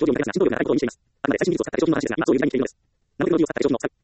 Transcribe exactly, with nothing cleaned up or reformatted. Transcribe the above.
上に開発な振動力が高いことを意味しています。あくまで最新技術を使った化粧品の話ですが、今そういう時代に来ているのです。ナノテクノロジーを使った化粧品の際、